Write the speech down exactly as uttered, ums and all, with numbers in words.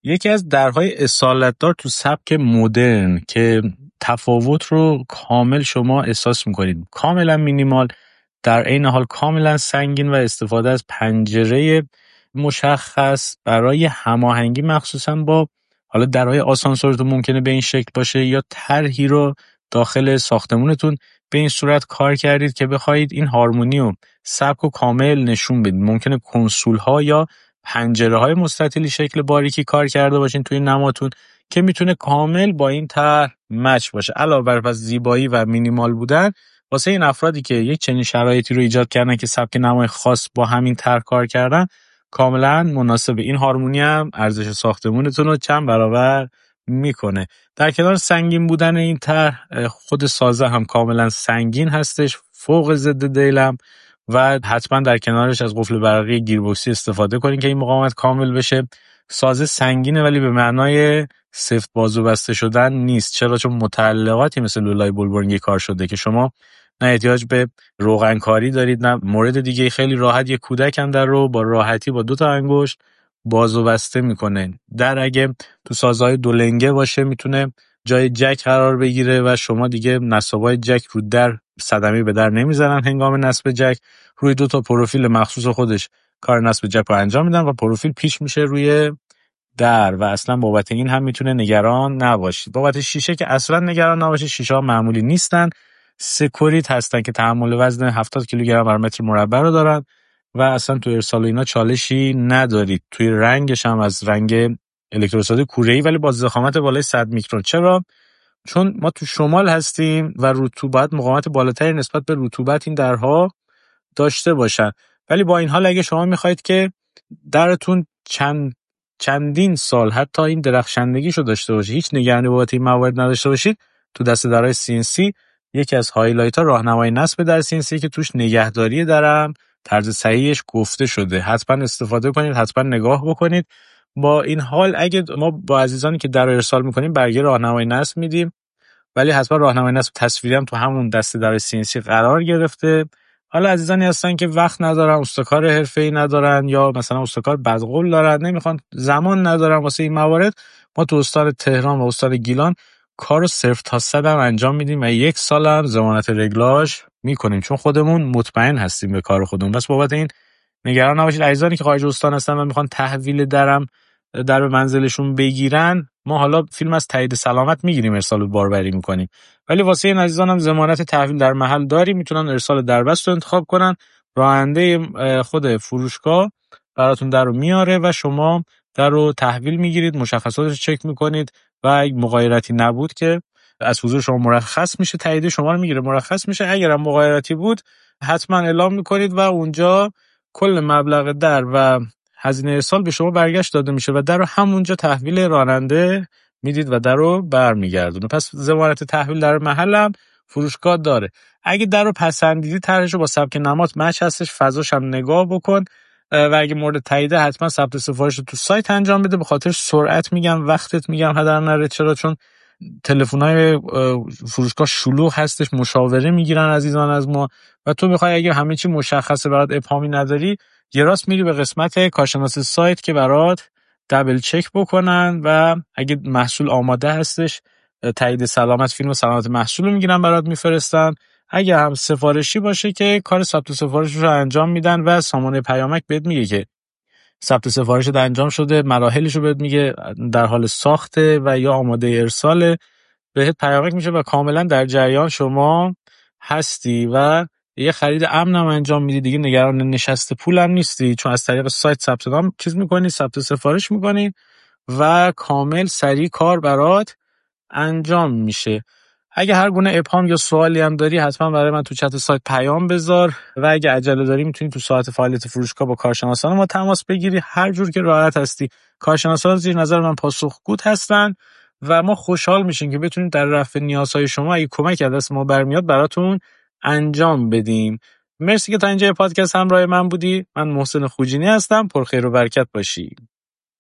یکی از درهای اصالتدار تو سبک مدرن که تفاوت رو کامل شما احساس میکنید، کاملا مینیمال در عین حال کاملا سنگین و استفاده از پنجره مشخص برای هماهنگی مخصوصا با حالا درهای آسانسورتون ممکنه به این شکل باشه یا طرحی رو داخل ساختمونتون به این صورت کار کردید که بخواید این هارمونی و سبک و کامل نشون بدید. ممکنه کنسول ها یا پنجره های مستطیلی شکل باریکی کار کرده باشین توی نماتون که میتونه کامل با این طرح مچ باشه. علاوه بر پس زیبایی و مینیمال بودن، واسه این افرادی که یک چنین شرایطی رو ایجاد کردن که سبک نمای خاص با همین طرح کار کردن، کاملا مناسبه. این هارمونی هم ارزش ساختمونتون رو چند برابر میکنه. در کنار سنگین بودن این طرح، خود سازه هم کاملا سنگین هستش، فوق ضد دیلم، و حتما در کنارش از قفل برقی گیربکسی استفاده کنین که این مقاومت کامل بشه. سازه سنگینه ولی به معنای سفت بازو بسته شدن نیست. چرا؟ چون متعلقاتی مثل لولای بولبورنگی کار شده که شما نه احتیاج به روغن کاری دارید نه مورد دیگه. خیلی راحت یک کودک هم در رو با راحتی با دو تا انگشت بازو بسته میکنه. در اگه تو سازهای دو لنگه باشه میتونه جای جک قرار بگیره و شما دیگه نصابای جک رو در صدمه به در نمیزنن. هنگام نصب جک روی دو تا پروفیل مخصوص خودش کار نصب جک رو انجام میدن و پروفیل پیش میشه روی در و اصلا بابت این هم میتونه نگران نباشید. بابت شیشه که اصلا نگران نباشید، شیشه ها معمولی نیستن، سکوریت هستن که تحمل وزن هفتاد کیلوگرم بر متر مربع رو دارن و اصلا تو ارسال اینا چالشی ندارید. توی رنگش هم از رنگ الکتروستات کوره‌ای ولی با ضخامت بالای صد میکرون. چرا؟ چون ما تو شمال هستیم و رطوبت مقاومت بالاتری نسبت به رطوبت این درها داشته باشن. ولی با این حال اگه شما میخواید که درتون چند چندین سال حتی این درخشندگیشو داشته باشه، هیچ نگرانی بابت این موارد نداشته باشید، تو دسته درهای سی ان سی یکی از هایلایت ها راهنمای نصب در سی ان سی که توش نگهداری درم طرز صحیحش گفته شده. حتما استفاده کنید، حتما نگاه بکنید. با این حال اگه ما با عزیزانی که در ارسال میکنیم برگه راهنمای نصب میدیم، ولی حتما راهنمای نصب تصویری هم تو همون دسته در سی ان سی قرار گرفته. حالا عزیزانی هستن که وقت ندارن، استکار حرفه‌ای ندارن یا مثلا استکار بدقول دارن، نمیخوان، زمان ندارن واسه این موارد، ما تو استان تهران و استان گیلان کارو صفر تا صد هم انجام میدیم و یک سال هم ضمانت رگلاژ میکنیم چون خودمون مطمئن هستیم به کار خودمون. بس بابت این نگران نباشید. عزیزانی که خارج استان هستن و میخوان تحویل درم در به منزلشون بگیرن، ما حالا فیلم از تایید سلامت میگیریم، ارسال باربری میکنیم، ولی واسه این عزیزان هم ضمانت تحویل در محل داریم. میتونن ارسال دربست رو انتخاب کنن، راننده خود فروشگاه براتون در رو میاره و شما در رو تحویل میگیرید، مشخصاتش رو چک میکنید و اگه مغایرتی نبود که از حضور شما مرخص میشه، تایید شما رو میگیره، مرخص میشه. اگر هم مغایرتی بود حتما اعلام میکنید و اونجا کل مبلغ در و هزینه ارسال به شما برگشت داده میشه و در رو همونجا تحویل راننده میدید و در رو برمیگردونه. پس ضمانت تحویل در محل هم فروشگاه داره. اگه در رو پسندیدی، طرحش رو با سبک نمات مچ هستش، فضاش هم نگاه بکن و اگه مورد تایید حتما ثبت سفارش رو تو سایت انجام بده. به خاطر سرعت میگم، وقتت میگم هدر نره. چرا؟ چون تلفن‌های فروشگاه شلوغ هستش، مشاوره میگیرن عزیزان از ما و تو میخوای اگه همه چی مشخصه برات ابهامی نداری، یه راست میری به قسمت کارشناس سایت که برات دبل چک بکنن و اگه محصول آماده هستش تایید سلامت، فیلم سلامت محصول رو میگیرن برات میفرستن. اگه هم سفارشی باشه که کار ثبت سفارش رو انجام میدن و سامانه پیامک بهت میگه که ثبت سفارش ده انجام شده، مراحلش رو بهت میگه، در حال ساخته و یا آماده ارساله، بهت پیامک میشه و کاملا در جریان شما هستی و یه خرید امن هم انجام میدی. دیگه نگران نشست پول هم نیستی چون از طریق سایت ثبت نام چیز میکنی، ثبت سفارش میکنی و کامل سریع کار برات انجام میشه. اگه هر گونه ابهام یا سوالی هم داری حتما برای من تو چت سایت پیام بذار و اگه عجله داری میتونی تو ساعت فعالیت فروشگاه با کارشناسان ما تماس بگیری. هر جور که راحت هستی، کارشناسان زیر نظر من پاسخگو هستن و ما خوشحال میشیم که بتونیم در رفع نیازهای شما اگه کمک از دست ما برمیاد براتون انجام بدیم. مرسی که تا اینجا پادکست همراه من بودی. من محسن خوجینی هستم. پرخیر و برکت باشی.